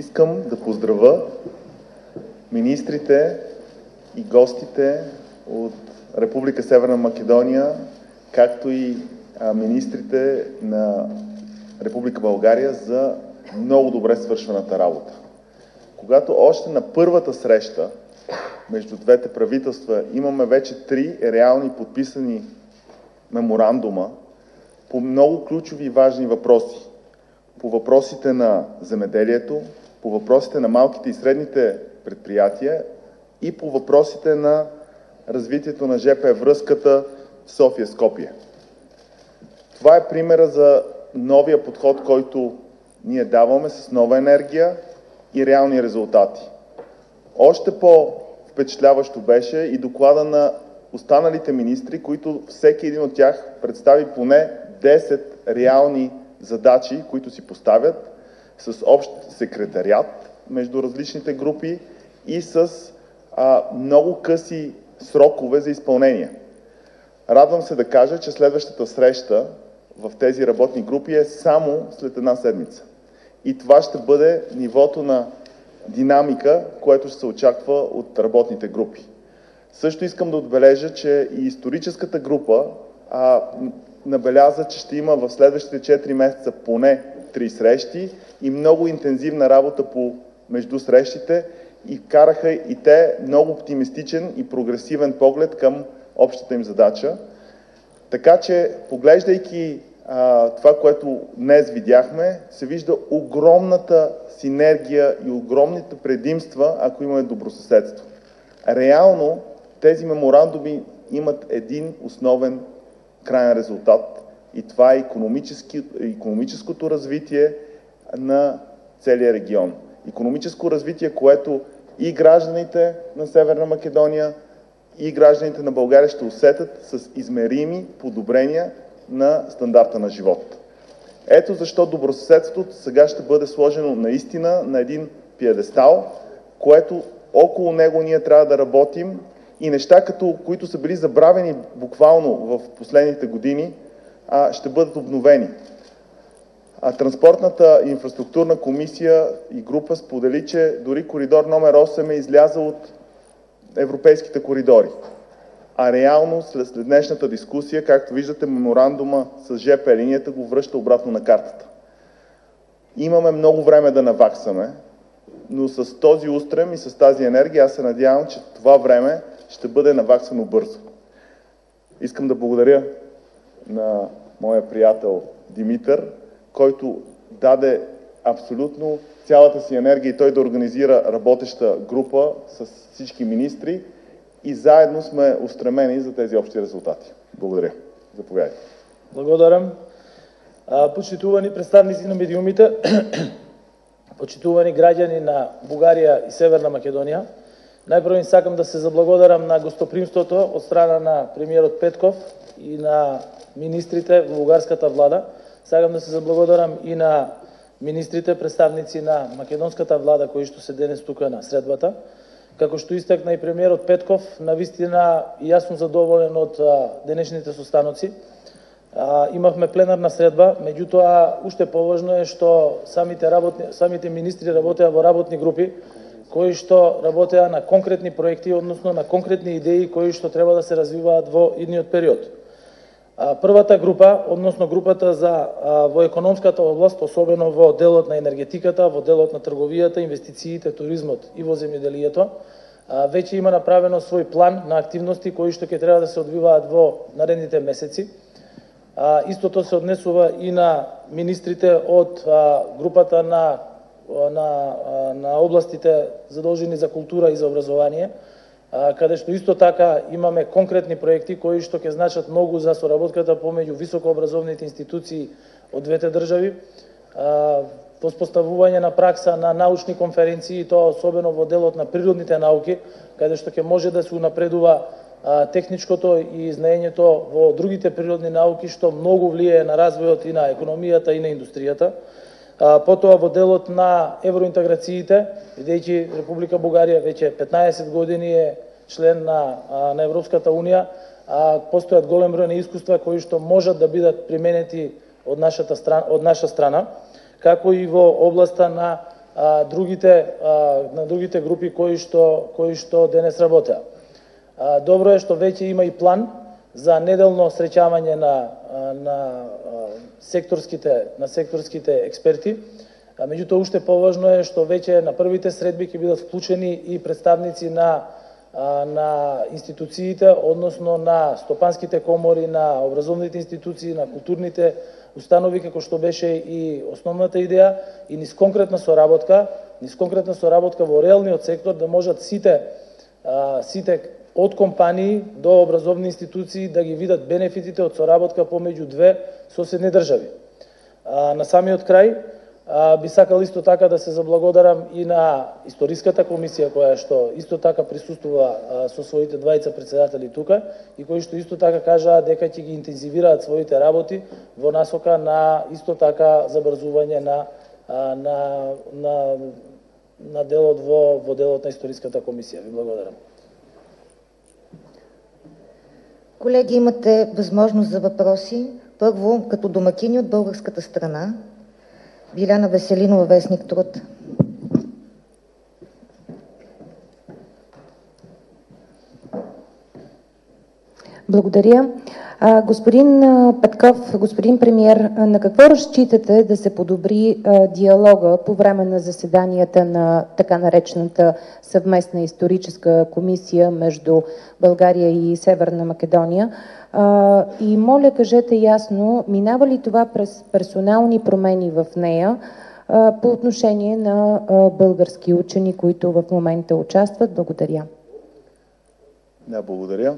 Искам да поздравя министрите и гостите от Република Северна Македония, както и министрите на Република България за много добре свършената работа. Когато още на първата среща между двете правителства имаме вече 3 реални подписани меморандума по много ключови и важни въпроси. По въпросите на земеделието, по въпросите на малките и средните предприятия и по въпросите на развитието на ЖП връзката София-Скопие. Това е примера за новия подход, който ние даваме с нова енергия и реални резултати. Още по-впечатляващо беше и доклада на останалите министри, които всеки един от тях представи поне 10 реални задачи, които си поставят с общ секретариат между различните групи и с много къси срокове за изпълнение. Радвам се да кажа, че следващата среща в тези работни групи е само след една седмица. И това ще бъде нивото на динамика, което ще се очаква от работните групи. Също искам да отбележа, че и историческата група набеляза, че ще има в следващите 4 месеца поне 3 срещи и много интензивна работа между срещите и караха и те много оптимистичен и прогресивен поглед към общата им задача. Така че, поглеждайки това, което днес видяхме, се вижда огромната синергия и огромните предимства, ако имаме добросъседство. Реално тези меморандуми имат един основен краен резултат и това е икономическото развитие на целия регион. Икономическо развитие, което и гражданите на Северна Македония, и гражданите на България ще усетят с измерими подобрения на стандарта на живот. Ето защо добросъседството сега ще бъде сложено наистина на един пиедестал, което около него ние трябва да работим и неща, които са били забравени буквално в последните години, ще бъдат обновени. Транспортната инфраструктурна комисия и група сподели, че дори коридор номер 8 е излязъл от европейските коридори. А реално след днешната дискусия, както виждате, меморандума с ЖП линията го връща обратно на картата. Имаме много време да наваксаме, но с този устрем и с тази енергия аз се надявам, че това време ще бъде наваксано бързо. Искам да благодаря на моя приятел Димитър, който даде абсолютно цялата си енергия и той да организира работеща група с всички министри и заедно сме устремени за тези общи резултати. Благодаря. Заповядайте. Благодарам. Почитувани представници на медиумите, почитувани граѓани на Бугарија и Северна Македонија, најпрво им сакам да се заблагодарам на гостопримството од страна на премиерот Петков и на министрите во бугарската влада. Сакам да се заблагодарам и на министрите, представници на македонската влада, кои што се денес тука на средбата. Како што истакна и премиерот Петков, навистина и јас сум задоволен од денешните состаноци. Имавме пленарна средба, меѓутоа уште поважно е што самите министри работеа во работни групи, кои што работеа на конкретни проекти, односно на конкретни идеи кои што треба да се развиваат во идниот период. Првата група, односно групата во економската област, особено во делот на енергетиката, во делот на трговијата, инвестициите, туризмот и во земјоделието, веќе има направено свој план на активности кои што ќе треба да се одвиваат во наредните месеци. Истото се однесува и на министрите од групата на областите задолжени за култура и за образование, каде што исто така имаме конкретни проекти кои што ќе значат многу за соработката помеѓу високообразовните институции од двете држави, воспоставување на пракса на научни конференции и тоа особено во делот на природните науки, каде што ќе може да се унапредува техничкото и знаењето во другите природни науки, што многу влијае на развојот и на економијата и на индустријата. Потоа во делот на евроинтеграциите, бидејќи Република Бугарија веќе 15 години е член на Европската унија, постојат голем број на искуства кои што можат да бидат применети од наша страна, како и во областа на другите групи кои што денес работеа. Добро е што веќе има и план за неделно среќавање на секторските експерти. Меѓутоа, уште поважно е што веќе на првите средби ќе бидат вклучени и представници на институциите, односно на стопанските комори, на образовните институции, на културните установи, како што беше и основната идеја, и низ конкретна соработка во реалниот сектор да можат сите од компании до образовни институции да ги видат бенефитите од соработка помеѓу две соседни држави. На самиот крај би сакал исто така да се заблагодарам и на Историската комисија, која што исто така присуствува со своите двајца председатели тука и кои што исто така кажаа дека ќе ги интензивираат своите работи во насока на исто така забрзување на делот во делот на Историската комисија. Ви благодарам. Колеги, имате възможност за въпроси. Първо, като домакини от българската страна, Биляна Веселинова, вестник Труд. Благодаря. Господин Петков, господин премиер, на какво разчитате да се подобри диалога по време на заседанията на така наречената съвместна историческа комисия между България и Северна Македония? И моля, кажете ясно, минава ли това през персонални промени в нея по отношение на български учени, които в момента участват? Благодаря. Да, благодаря.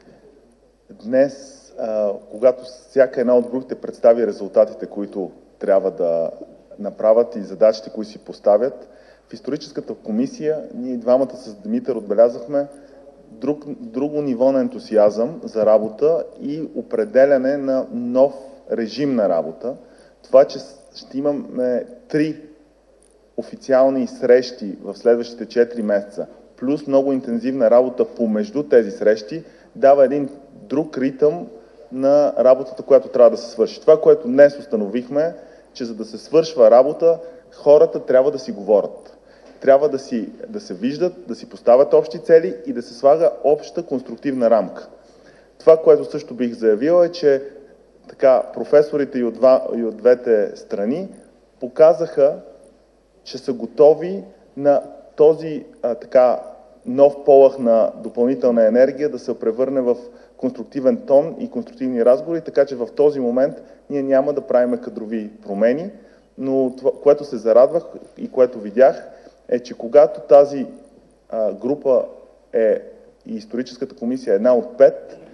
Днес, когато всяка една от групите представи резултатите, които трябва да направят и задачите, които си поставят, в историческата комисия ние двамата с Димитър отбелязахме друго ниво на ентусиазъм за работа и определяне на нов режим на работа. Това, че ще имаме 3 официални срещи в следващите 4 месеца, плюс много интензивна работа помежду тези срещи, дава един друг ритъм на работата, която трябва да се свърши. Това, което днес установихме, че за да се свършва работа, хората трябва да си говорят. Трябва да се виждат, да си поставят общи цели и да се слага обща конструктивна рамка. Това, което също бих заявил е, че така, професорите и от двете страни показаха, че са готови на този така нов полъх на допълнителна енергия да се превърне в конструктивен тон и конструктивни разговори, така че в този момент ние няма да правим кадрови промени, но това, което се зарадвах и което видях, е, че когато тази група и историческата комисия е една от 5,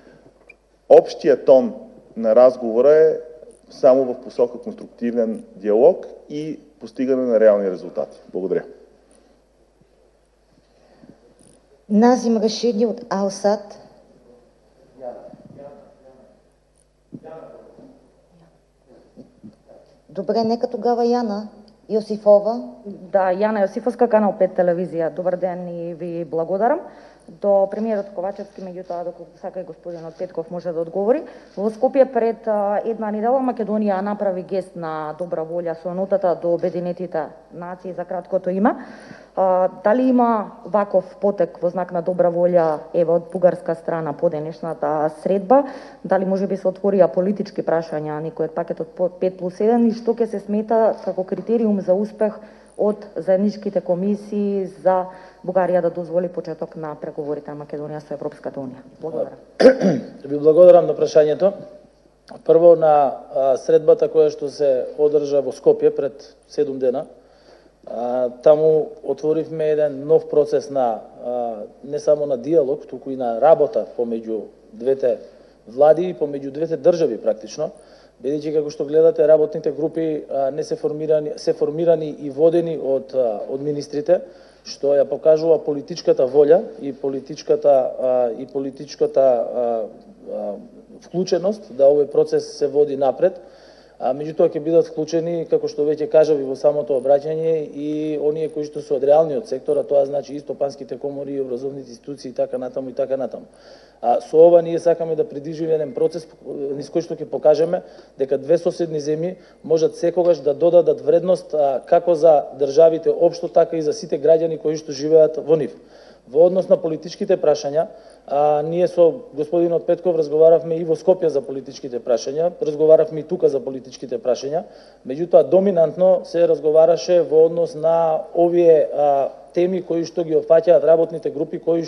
общия тон на разговора е само в посока конструктивен диалог и постигане на реални резултати. Благодаря. Назим Рашиди от Алсат. Добре, нека тогава Яна Йосифова. Да, Јана Јосифовска, канал 5 телевизија. Добар ден и ви благодарам. До премиерот Ковачевски, меѓутоа доколку сака и господинот Петков може да одговори. Во Скопје пред една недела Македонија направи гест на добра волја со нотата до Обединетите нации за краткото име. Дали има ваков потек во знак на добра волја од бугарска страна по денешната средба? Дали може би се отворија политички прашања некој од пакетот 5+1 и што ќе се смета како критериум за успех од заедничките комисии за Бугарија да дозволи почеток на преговорите на Македонија со Европската унија? Благодарам. Ви благодарам на прашањето. Прво на средбата која што се одржа во Скопје пред 7 дена. Таму отворивме еден нов процес на не само на диалог, туку и на работа помеѓу двете влади и помеѓу двете држави практично, бидејќи како што гледате работните групи не се формирани и водени од министрите, што ја покажува политичката волја и политичката вклученост да овој процес се води напред. Меѓутоа ќе бидат вклучени, како што веќе кажав и во самото обраќање, и оние кои што се од реалниот сектор, а тоа значи и стопанските комори, и образовните институции и така натаму и така натаму. Со ова ние сакаме да придвижиме еден процес низ кој што ќе покажеме дека две соседни земји можат секогаш да додадат вредност како за државите општо, така и за сите граѓани кои што живеат во нив. Во однос на политичките прашања, ние со господинот Петков разговаравме и во Скопје за политичките прашања, разговаравме и тука за политичките прашања, меѓутоа доминантно се разговараше во однос на овие теми кои што ги опфаќаат работните групи, кои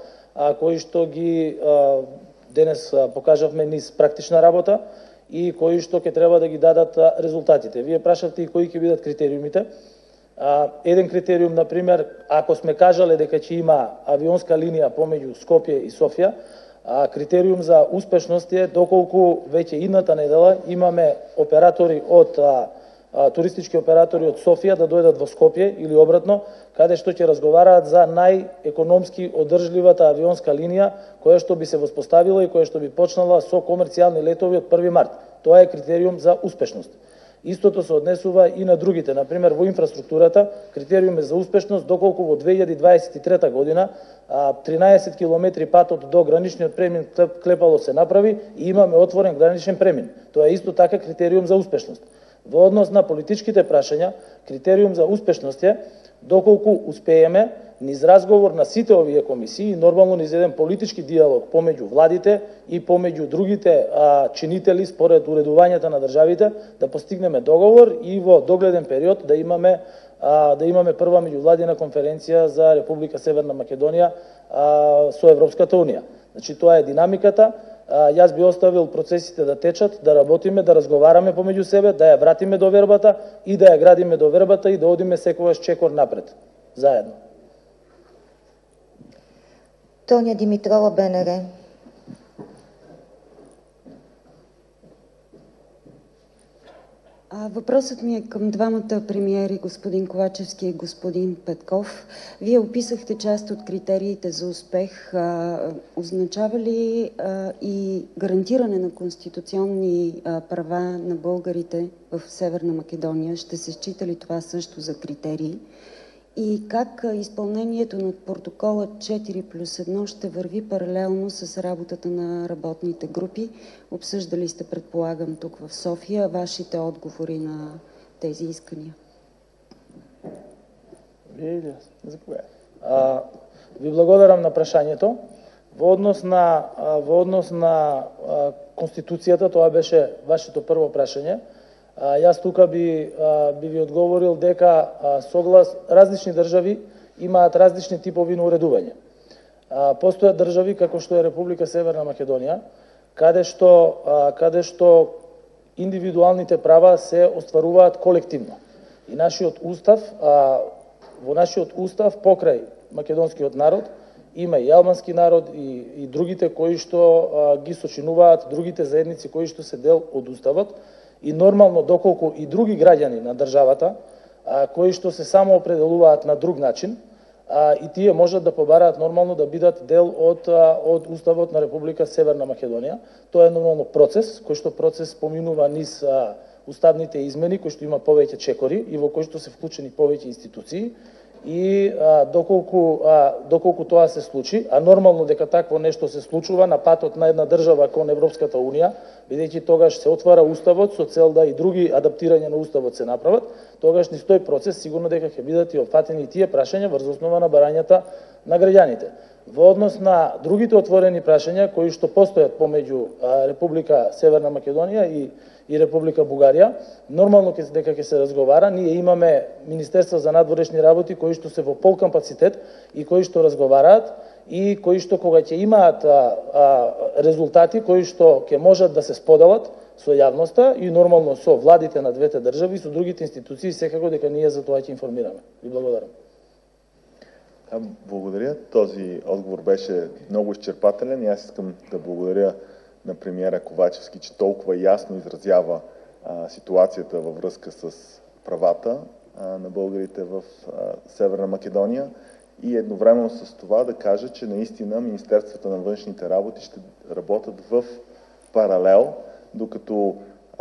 што ги денес покажавме низ практична работа и кои што ќе треба да ги дадат резултатите. Вие прашавте и кои ќе бидат критериумите. Еден критериум, например, ако сме кажале дека ќе има авионска линија помеѓу Скопје и Софија, критериум за успешност е доколку веќе идната недела имаме оператори од туристички оператори од Софија да дојдат во Скопје или обратно, каде што ќе разговараат за најекономски одржливата авионска линија која што би се воспоставила и која што би почнала со комерцијални летови од 1 март. Тоа е критериум за успешност. Истото се однесува и на другите. Например, во инфраструктурата, критериум е за успешност доколку во 2023 година 13 километри патот до граничниот премин Клепало се направи и имаме отворен граничен премин. Тоа е исто така критериум за успешност. Во однос на политичките прашања, критериум за успешност е доколку успееме низ разговор на сите овие комисии, нормално низ еден политички диалог помеѓу владите и помеѓу другите чинители според уредувањата на државите, да постигнеме договор и во догледен период да имаме прва меѓувладина конференција за Република Северна Македонија со Европската унија. Значи тоа е динамиката. Јас би оставил процесите да течат, да работиме, да разговараме помеѓу себе, да ја вратиме довербата и да ја градиме довербата и да одиме секогаш чекор напред, заедно. Тоня Димитрова, БНР. Въпросът ми е към двамата премиери, господин Ковачевски и господин Петков. Вие описахте част от критериите за успех. Означава ли и гарантиране на конституционни права на българите в Северна Македония? Ще се счита ли това също за критерии? И как изпълнението на протокола 4+1 ще върви паралелно с работата на работните групи? Обсъждали сте, предполагам, тук в София, вашите отговори на тези искания? Ви благодарам на прашањето. Во однос на Конституцијата, тоа беше вашето прво прашање. Јас тука би ви одговорил дека различни држави имаат различни типови на уредување. Постојат држави како што е Република Северна Македонија, каде што индивидуалните права се остваруваат колективно. И во нашиот устав покрај македонскиот народ има и албански народ и другите кои што ги сочинуваат другите заедници кои што се дел од уставот. И нормално, доколку и други граѓани на државата, кои што се само определуваат на друг начин, и тие можат да побараат нормално да бидат дел од Уставот на Република Северна Македонија. Тоа е нормално процес, кој што процес поминува низ уставните измени, кои што има повеќе чекори и во кои што се вклучени повеќе институции. И доколку тоа се случи, а нормално дека такво нешто се случува на патот на една држава кон Европската унија, бидејќи тогаш се отвара уставот со цел да и други адаптирања на уставот се направат, тогаш низ тој процес сигурно дека ќе бидат и опфатени и тие прашања врз основа на барањата на граѓаните. Во однос на другите отворени прашања кои што постојат помеѓу Република Северна Македонија и Република Бугарија, нормално дека ќе се разговара. Ние имаме Министерство за надворешни работи кои што се во пол капацитет и кои што разговараат и кои што кога ќе имаат резултати кои што ќе можат да се споделат со јавноста и нормално со владите на двете држави и со другите институции, секако дека ние за тоа ќе информираме. Ви благодарам. Благодаря. Този отговор беше много изчерпателен и аз искам да благодаря на премиера Ковачевски, че толкова ясно изразява ситуацията във връзка с правата на българите в Северна Македония и едновременно с това да кажа, че наистина Министерствата на външните работи ще работят в паралел, докато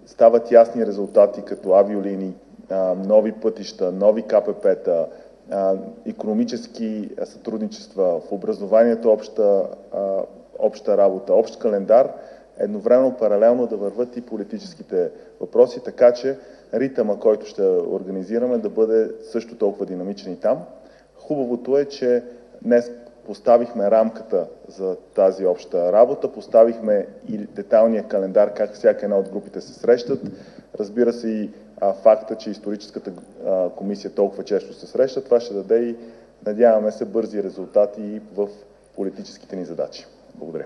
стават ясни резултати като авиолинии, нови пътища, нови КПП-та, икономически сътрудничества, в образованието обща работа, общ календар, едновременно, паралелно да върват и политическите въпроси, така че ритъма, който ще организираме, да бъде също толкова динамичен и там. Хубавото е, че днес поставихме рамката за тази обща работа, поставихме и детайлния календар, как всяка една от групите се срещат. Разбира се и факта, че историческата комисия толкова често се среща, това ще даде и, надяваме се, бързи резултати в политическите ни задачи. Благодаря.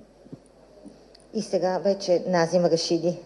И сега вече Назим Рашиди.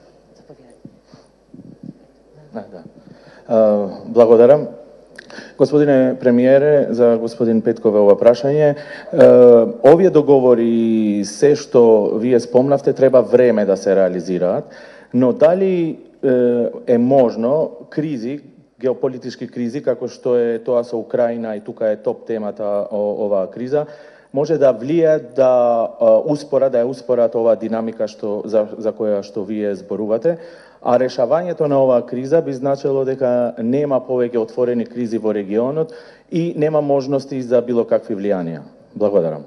Благодарам. Господине премиере, за господин Петков ова прашање. Овие договори, се што вие спомнавте, треба време да се реализираат, но дали е можно кризи, геополитички кризи, како што е тоа со Украина и тука е топ темата оваа криза, може да влијаат да успорат оваа динамика за која што вие зборувате, а решавањето на оваа криза би значило дека нема повеќе отворени кризи во регионот и нема можности за било какви влијанија. Благодарам.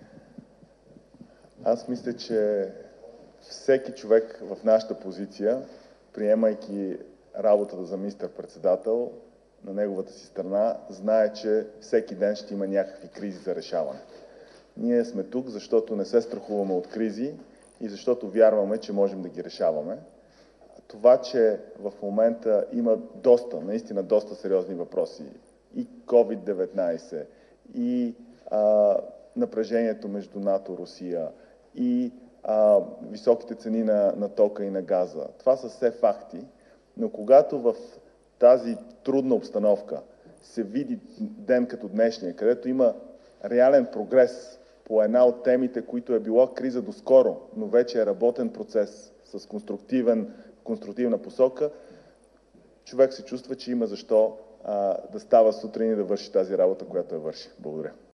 Аз мисля, че всеки човек в нашата позиция, приемайки работата за министър-председател на неговата си страна, знае, че всеки ден ще има някакви кризи за решаване. Ние сме тук, защото не се страхуваме от кризи и защото вярваме, че можем да ги решаваме. Това, че в момента има наистина доста сериозни въпроси, и COVID-19, и напрежението между НАТО, Русия, и високите цени на тока и на газа. Това са все факти, но когато в тази трудна обстановка се види ден като днешния, където има реален прогрес по една от темите, които е била криза доскоро, но вече е работен процес с конструктивна посока, човек се чувства, че има защо да става сутрин и да върши тази работа, която върши. Благодаря.